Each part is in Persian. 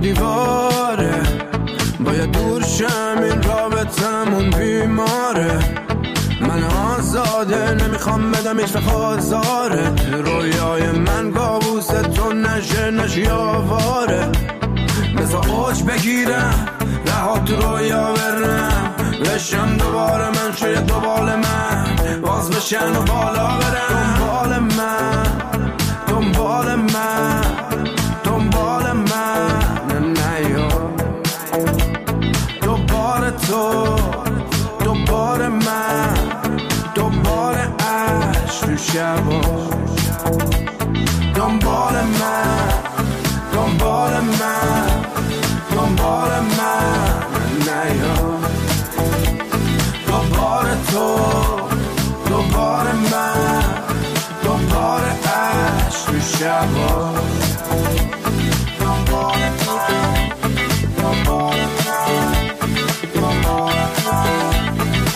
دیواره، باید دور شم این رابطمون بیماره. من آزاده نمیخوام بدم هیچ وقت آزاره، رویای من کابوس تو نشی آواره. بذار اوج بگیرم رها تو رویا برم، بشم دوباره من شاید دوبال من باز بشن و بالا برم. دنبال من دنبال من دنبال من نیا دوباره تو دوباره من دوباره عشق تو شبا. دنبال من دنبال من دنبال من نیا دوباره تو دوباره من دوباره عشق تو شبا. دنبال من دنبال من دنبال من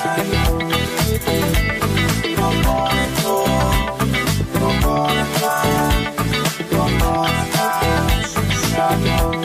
دنبال تو دنبال من دنبال عشق تو شبا.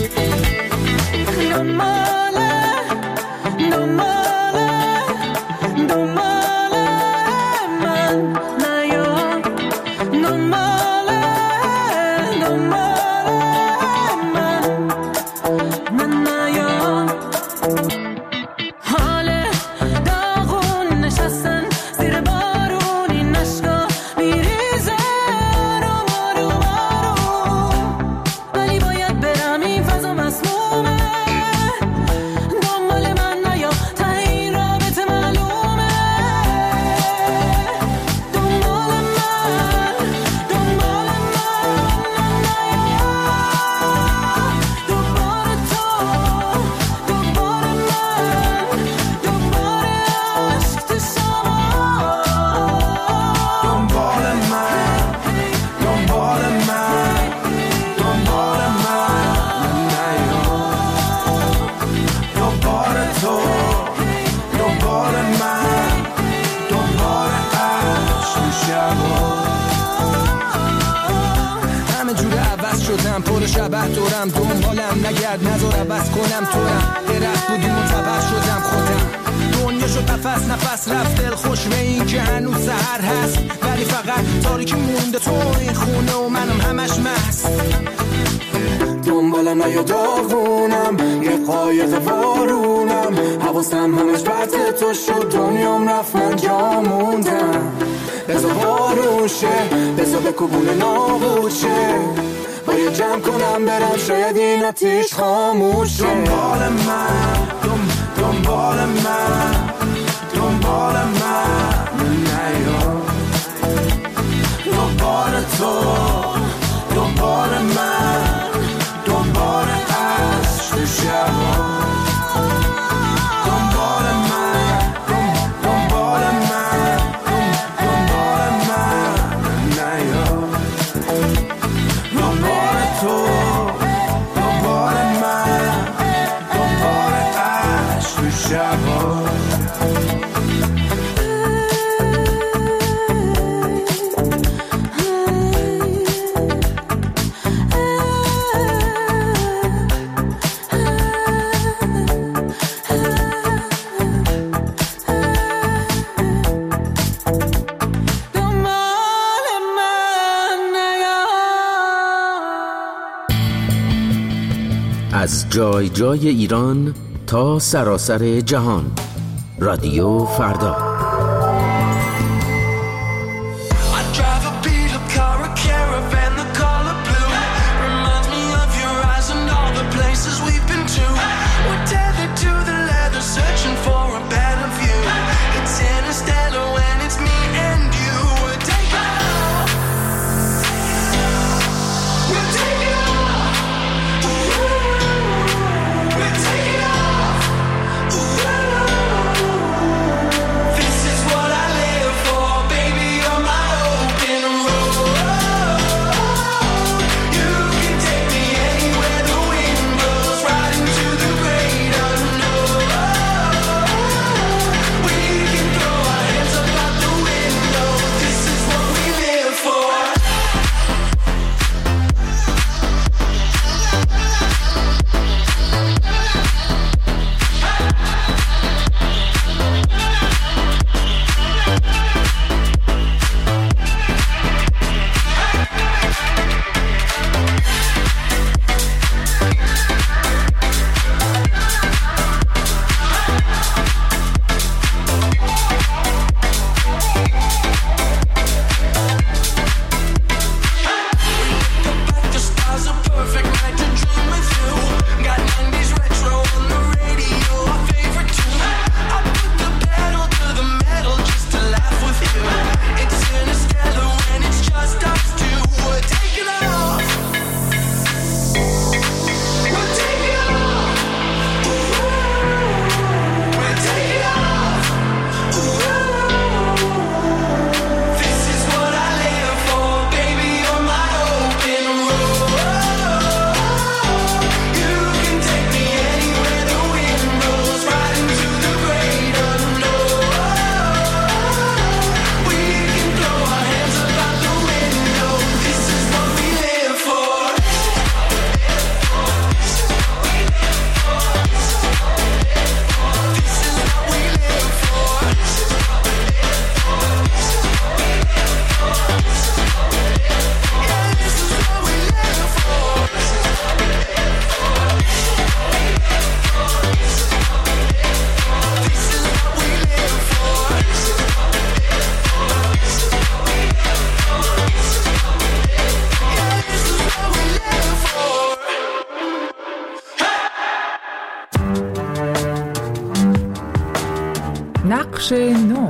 پر شبه دورم دنبالم نگرد نذار عوض کنم تورم درخت بودی منتبه شدم خودم دنیا شد قفس نفس رفت دل خوش به این که هنوز سحر هست ولی فقط تاریکی مونده تو این خونه و منم همش مست. دنبالم نیا داغونم یه قایق وارونم حواسم همش بد تو شد دنیام رفت من جا موندم. بذار بارون شه بذار بکوبونه نابود شه باید جمع کنم برم شاید این آتیش خاموشه. دنبال من دنبال من دنبال من نیا دوباره تو دوباره من دوباره عشق تو شبا. دنبال من دنبال من دنبال من نیا دوباره تو دوباره من دوباره عشق تو شبا. از جای جای ایران تا سراسر جهان، رادیو فردا. This نقش نو.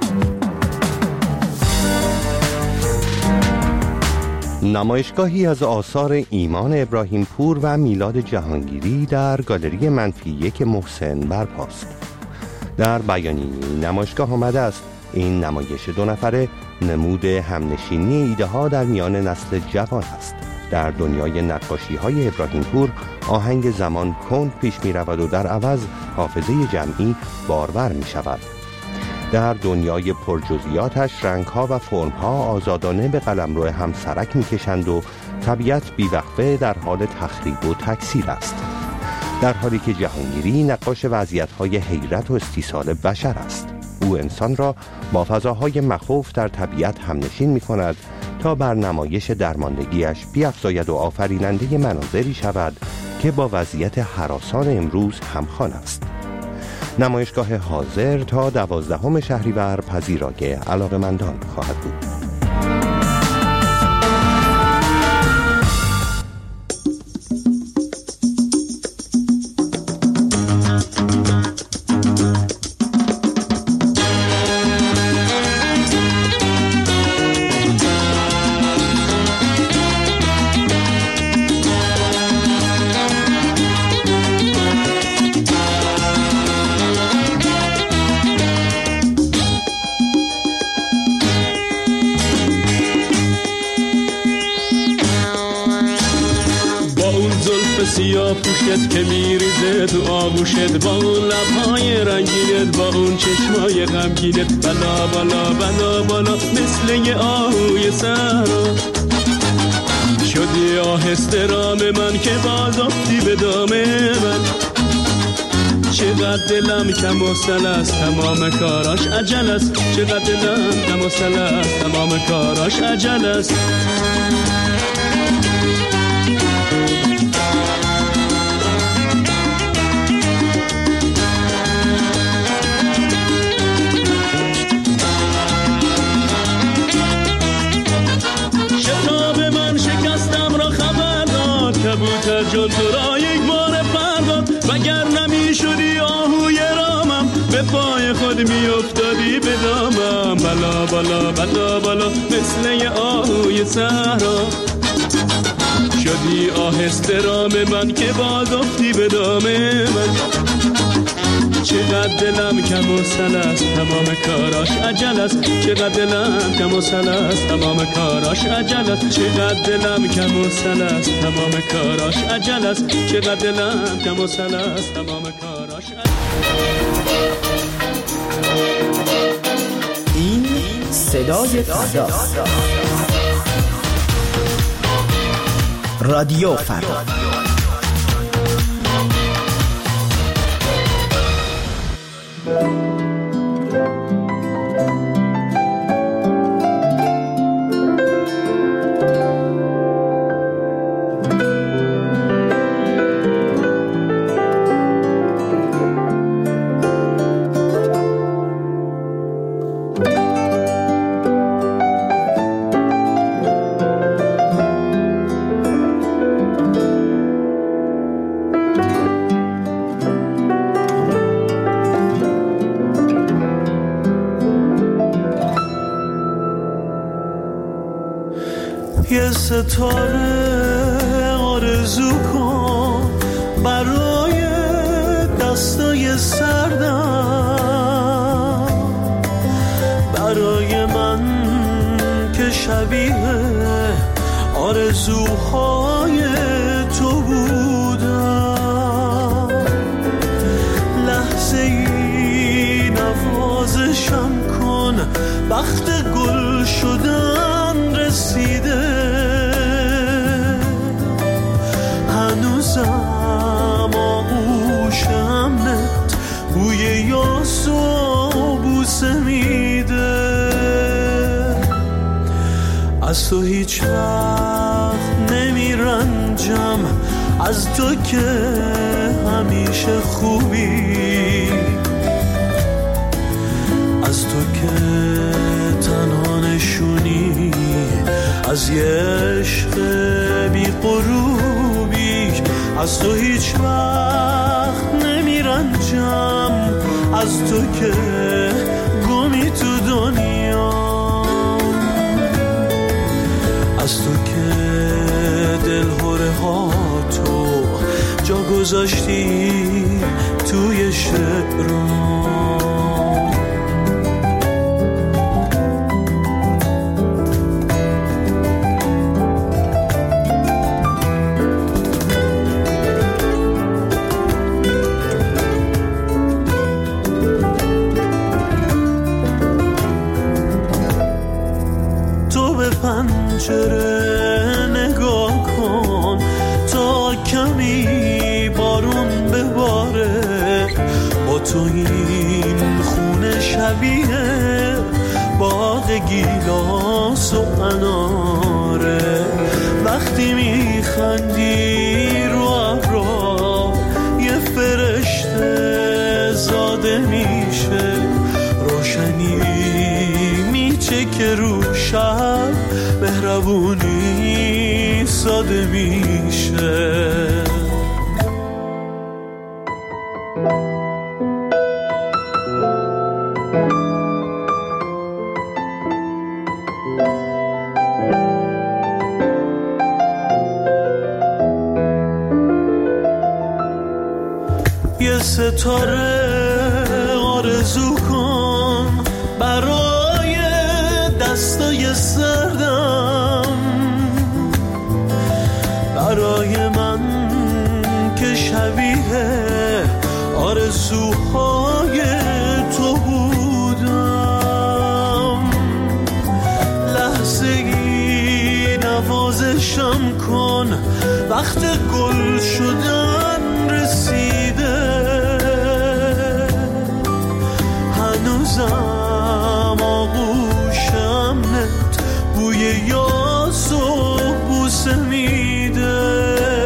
نمایشگاهی از آثار ایمان ابراهیم پور و میلاد جهانگیری در گالری منفی 1 محسن برپاست. در بیانیه نمایشگاه آمده است این نمایش 2 نفره نمود همنشینی ایده ها در میان نسل جوان است. در دنیای نقاشی های ابراهیم پور آهنگ زمان کند پیش می رود و در عوض حافظه جمعی بارور می شود. در دنیای پرجزئیاتش رنگ‌ها و فرم‌ها آزادانه به قلمرو هم سرک می‌کشند و طبیعت بی‌وقفه در حال تخریب و تکثیر است. در حالی که جهانگیری نقاش وضعیت‌های حیرت و استیصال بشر است. او انسان را با فضاهای مخوف در طبیعت همنشین می‌کند تا بر نمایش درماندگیش بیفزاید و آفریننده مناظری شود که با وضعیت هراسان امروز همخوان است. نمایشگاه حاضر تا 12 شهریور پذیرای علاقه‌مندان خواهد بود. سیاه پوشت که میریزه تو آغوشت، با اون لبهای رنگینت، با اون چشمای غمگینت، بالا بالا بالا بالا مثل یه آهوی صحرا شدی آهسته رام من که باز افتی به دام من. چقدر دلم کم و سل است تمام کاراش عجل است، چقدر دلم کم و سل است تمام کاراش عجل است. کبوتر جان تو را یک بار پرداد، وگر نمی شدی آهوی رامم به پای خود می افتادی به دامم. بالا بالا بالا بالا مثل یه آهوی صحرا شدی آهسته رام من که باز افتی به دام من. چقدر دلم کم و سل است تمام کاراش عجل است، چقدر دلم کم و سل است تمام کاراش عجل است، چقدر دلم کم و سل است تمام کاراش عجل است، چقدر دلم کم و سل است تمام کاراش عجل است. این صدای فردا، رادیو فردا. یه ستاره آرزو کن برای دستای سردم، برای من که شبیه آرزوهای تو بودم. لحظه ای نوازشم کن، وقت گل شدن رسیده، هنوزم آغوش امنت بوی یاس و بوسه میده. از تو هیچ وقت نمیرنجم، از تو که همیشه خوبی، از تو که تنها نشونی از یه عشق بی غروبی. از تو هیچ وقت نمیرنجم، از تو که دنیا، از تو که دلهره ها تو جا گذاشتی توی شعرام. پنجره نگاه کن تا کمی بارون بباره، با تو این خونه شبیه باغ گیلاس و اناره. وقتی میخندی رو ابرا یه فرشته زاده میشه، روشنی میچه که رو شب مهربونی ساده میشه. یه ستاره آرزو کن برای دستای سردم، برای من که شبیه آرزوهای تو بودم. لحظه‌ای نوازشم کن، وقت گل شدن رسیده. هنوزم آغوشمت بوی یاس و بوسه میده.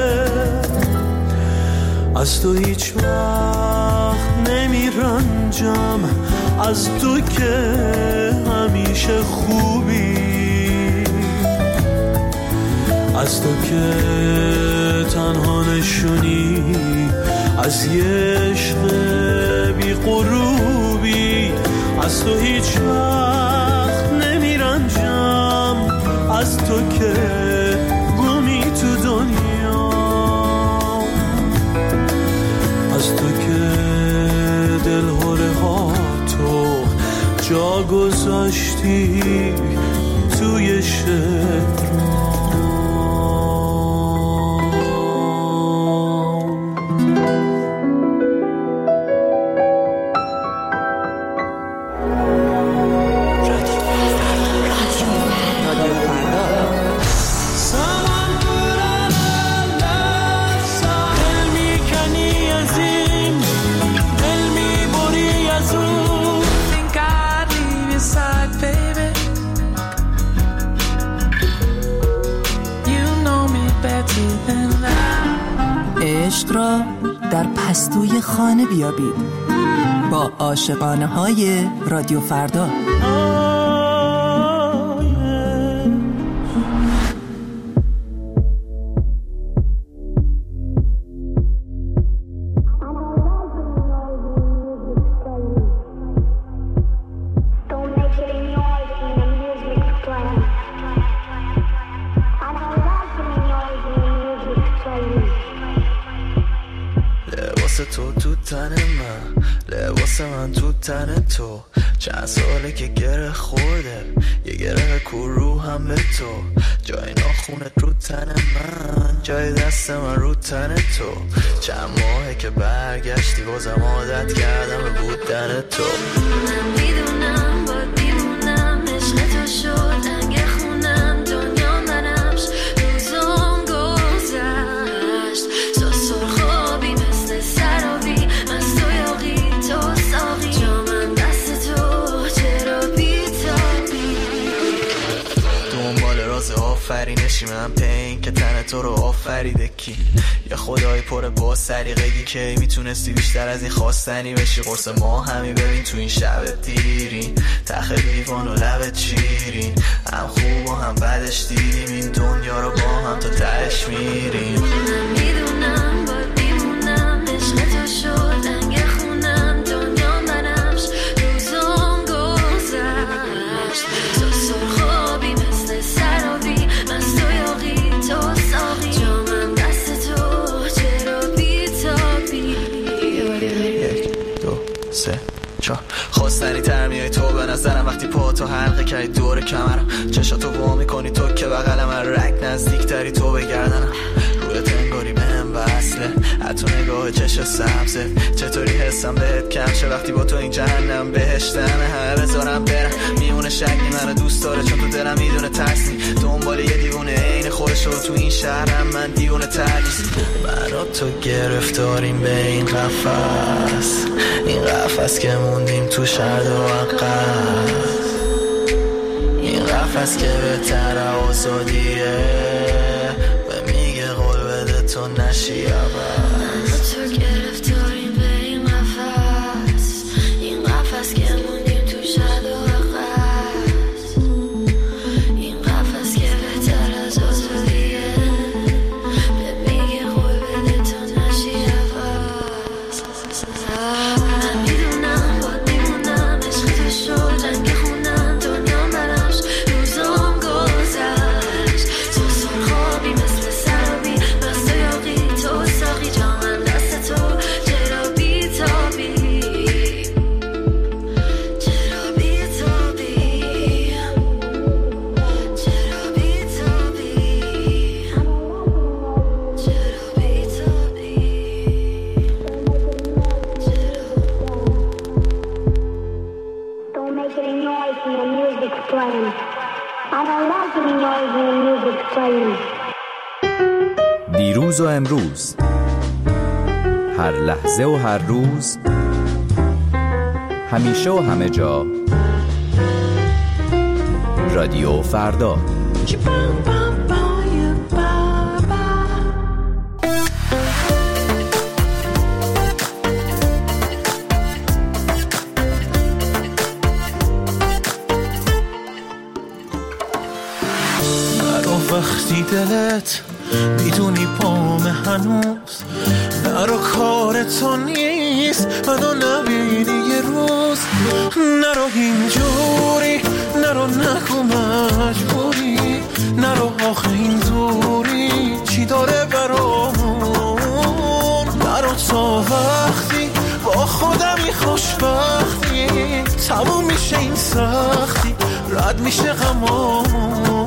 از تو هیچ وقت نمیرنجم، از تو که همیشه خوبی، از تو که تنها نشونی از یه عشق بی غروبی. از تو هیچ وقت نمیرنجم، از تو که گمی تو دنیا، از تو که دلهره ها تو جا گذاشتی توی شعرام. عشق را در پستوی خانه بیابید با عاشقانه های رادیو فردا. تن تو چند ساله که گره خورده، یه گره کرو هم به تو، جای ناخونت رو تن من، جای دست من رو تن تو. چند ماهه که برگشتی بازم عادت کردم به بودن تو. من میدونم باید بیمونم، عشق تو شد انگ خونم، دنیا منمش روزم گذشت سا سرخابی مثل سرابی، از تو یاقی تو ساقی، جامم دست تو چرا بیتابی. دنبال راز آفرینشی من پین که تن تو رو آفریده کی، یا خدای پر با سریقگی که میتونستی بیشتر از این خواستنی بشی. قرص ما همی ببین تو این شب دیرین، تخ لیوان و لبت شیرین، هم خوب و هم بدش دیدیم این دنیا رو با هم تا تهش میریم. من میدونم باید بیمونم، عشق تو شد انگ خونم، دنیا منمش روزم گذشت خواستنی ترمیای تو به نظرم وقتی پا تو حلقه کردی دور کمرم، چشاتو وا میکنی تو که بغل من، رک نزدیک تری تو بگردنم، روی تنگاری بهم وصله، حتی نگاه چش سبزه، چطوری حسم بهت کم شه وقتی با تو این جهنم بهشتمه، همه بذارم برم میونه شکلی منو دوست داره چون تو دلم میدونه ترسی، دنبال یه دیوونه عین خودشو تو این شهرم، من دیوونه ترسی، من و تو گرفتاریم به این قفس، این قفس که موندیم تو شرد و عقب، این قفس که بهتر آزادیه، به میگه قول بده تو نشی عوض، تو گرفتاریم به این قفس، این قفس که موندیم تو شرد و عقب، این قفس که بهتر از آزادیه، به میگه قول بده تو نشی عوض، من میدونم باید میمونم عشق تو شد رنگ خونم دنیا برش روزام گذشت، تو سرخابی مثل سرابی بسته یاقی تو ساقی جامن دست تو چرا بی تابی، چرا بی تابی، چرا بی تابی، چرا بی تابی. Don't make any noise when the music's playing. I don't like any noise when the music's playing. دیروز و امروز، هر لحظه و هر روز، همیشه و همه جا، رادیو فردا. وقتی دلت میدونی پام هنوز نرو کار تو نیست منو نبینی یه روز، نرو اینجوری، نرو نگو مجبوری، نرو آخه این دوری چی داره برامون، نرو تا وقتی با خودمی خوشبختی تموم میشه این سختی رد میشه غمامون،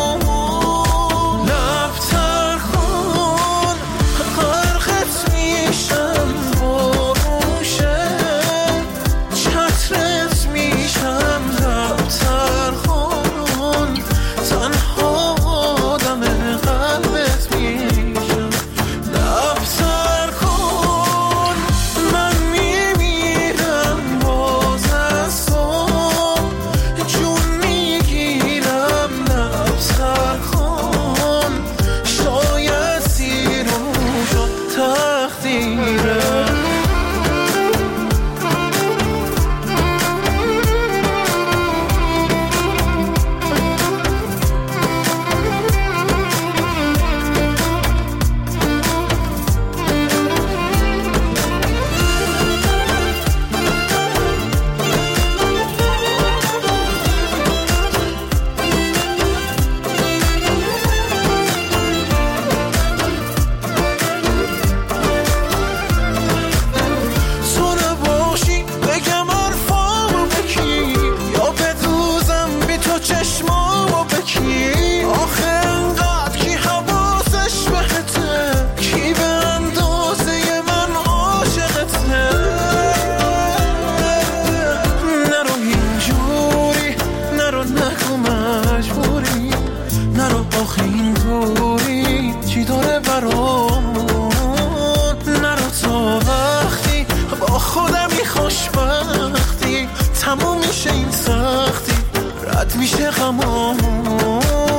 میشه غمامون،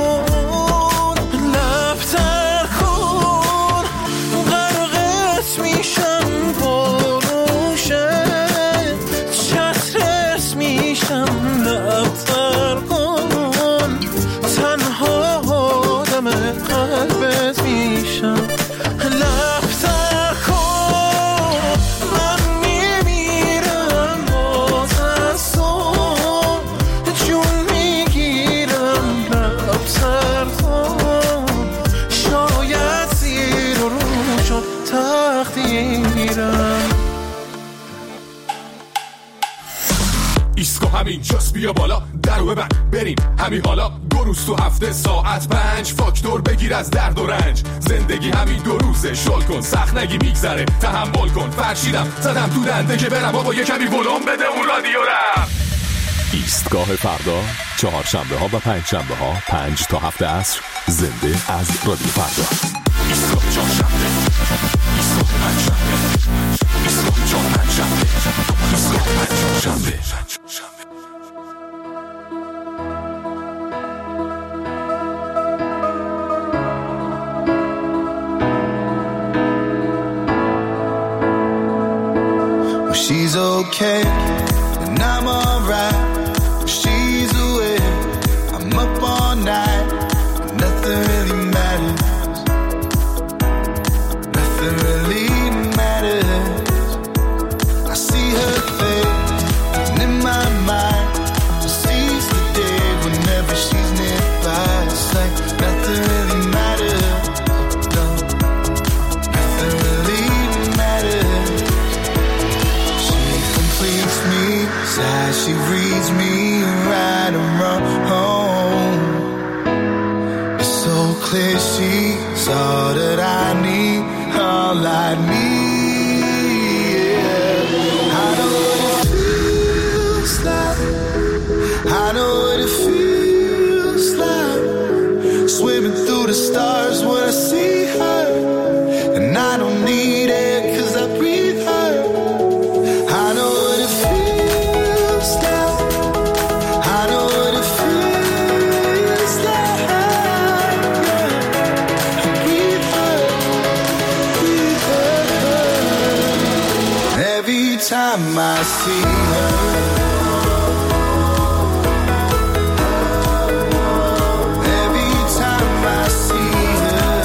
لب تر کن غرقت میشم بروشه، چترس میشم لب تر کن، تنها آدم قلبت میشم، لب تر کن من میمیرم باز از تو، جون میگیرم لب تر کن، شاید زیر و رو شد تقدیرم. ایسکو همین جاست بیا بالا درو ببند بریم همین حالا 2 روز تو هفته ساعت 5 فاکتور بگیر از درد و رنج زندگی همین 2 روزه شل کن سخت نگی میگذره تحمل کن فرشیدم زدم تو دنده که برم بابا یه کمی ولوم بده اون رادیو رم ایستگاه فردا 4 شنبه ها و 5 شنبه ها 5 تا 7 عصر زنده از رادیو فردا ایستگاه 4 شنبه ایستگاه 5 شنبه ایستگاه 4 5 شنبه ایستگاه 5 شنبه She's okay, and I'm alright. She's away, I'm up all night. Nothing really matters. Nothing really matters. I see her face, and in my mind, I seize the day whenever she's nearby. It's like nothing really matters. No, nothing really matters. Completes me, sighs, she reads me right and wrong. It's so clear she's all that I need, all I need. Yeah. I know what it feels like. I know what it feels like. Swimming through the stars when I see her, and I don't need it 'cause I breathe her. I know what it feels like. I know what it feels like. Yeah. I breathe her, breathe her. Every time I see her, every time I see her,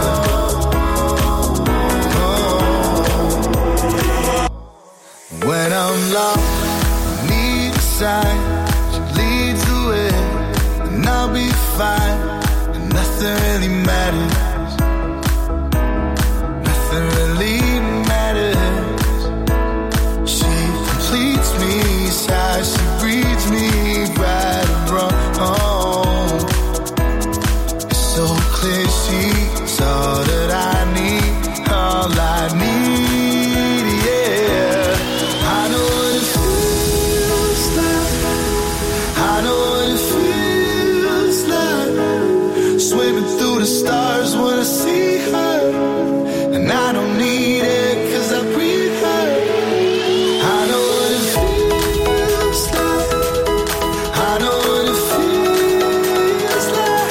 when I'm lost, need a sign. She leads the way, and I'll be fine. And nothing really matters. Nothing really matters. She completes me, sighs, she breathes me right and wrong. It's so clear she's all that I need, all I need. Yeah. I know what it feels like. I know what it feels like. Swimming through the stars when I see her, and I don't need it 'cause I breathe her. I know what it feels like. I know what it feels like.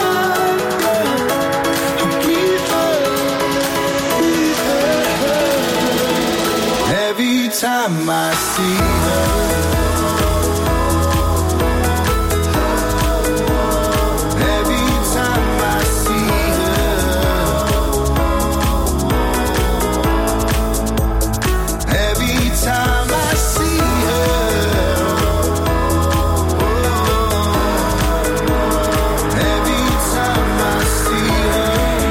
I breathe her, breathe her. Every time I see her, every time I see her, every time I see her, every time I see her.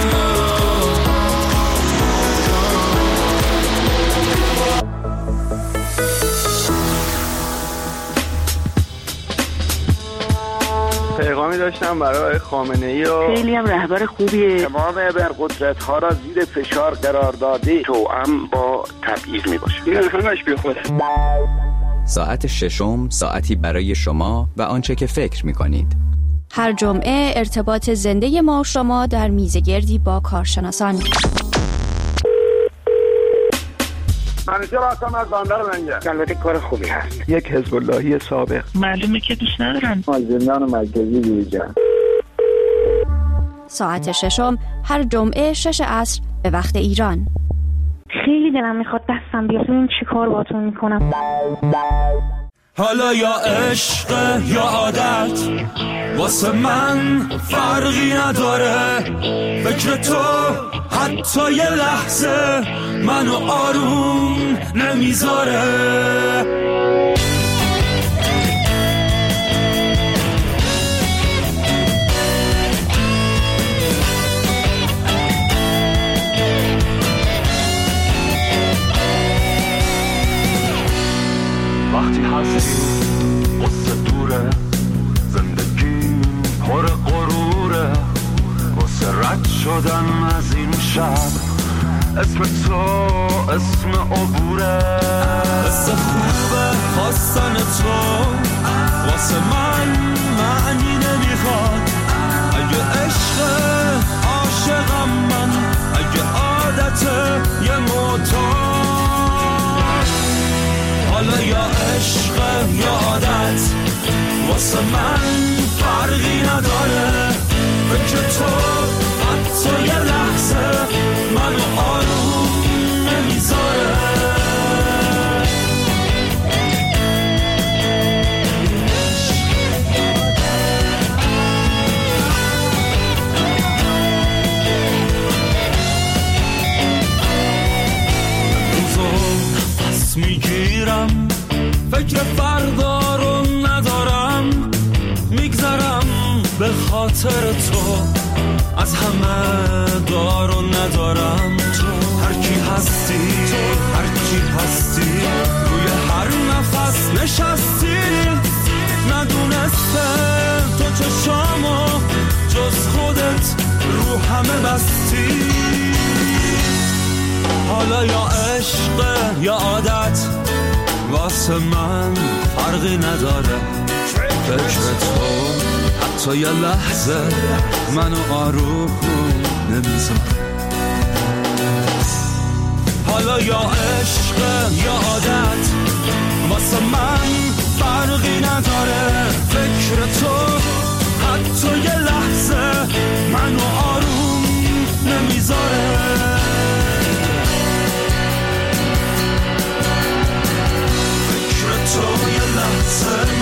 پیغامی داشتم برای خامنه‌ای و خیلی هم رهبر خوبیه. تمام ابرقدرت‌ها را زیر فشار قرار داده توأم با تبعیض میباشه. این همش بیخوده. ساعت ششم ساعتی برای شما و آنچه که فکر می‌کنید. هر جمعه ارتباط زنده ما و شما در میزگردی با کارشناسان. منیجر هستم از بندر منگه. البته کار خوبی هست. یک حزب اللهی سابق. معلومه که دوست ندارن. از زندان مرکزی بیرون. ساعت ششم هر جمعه 6 عصر به وقت ایران. خیلی دلم میخواد دستم بیاد ببین چی کار باهاتون میکنم. حالا یا عشق یا عادت واسه من فرقی نداره، فکر تو حتی یه لحظه منو آروم نمیذاره. وقتی هستی قصه دوره، زندگی پر غروره، واسه رد شدن از این شب اسم تو اسم عبوره. قصه خوبه خواستن تو واسه من معنی نمیخواد. اگه عشق عاشقم من، اگه عادت یه معتاد، حالا یا عشق یا عادت واسه من فرقی نداره. فکر تو حتی یه لحظه منو آروم نمیذاره. میگیرم فکر فردا رو ندارم، میگذرم به خاطر تو، از همه دار و ندارم. تو هر کی هستی، هر کی هستی، روی هر نفس نشستی، ندونسته تو چشامو جز خودت رو همه بستی. حالا یا عشق یا عادت واسه من فرقی نداره. فکر تو حتی یه لحظه منو آروم نمیذاره. حالا یا عشق یا عادت واسه من فرقی نداره. فکر تو حتی یه لحظه منو آروم نمیذاره. تو یه لحظه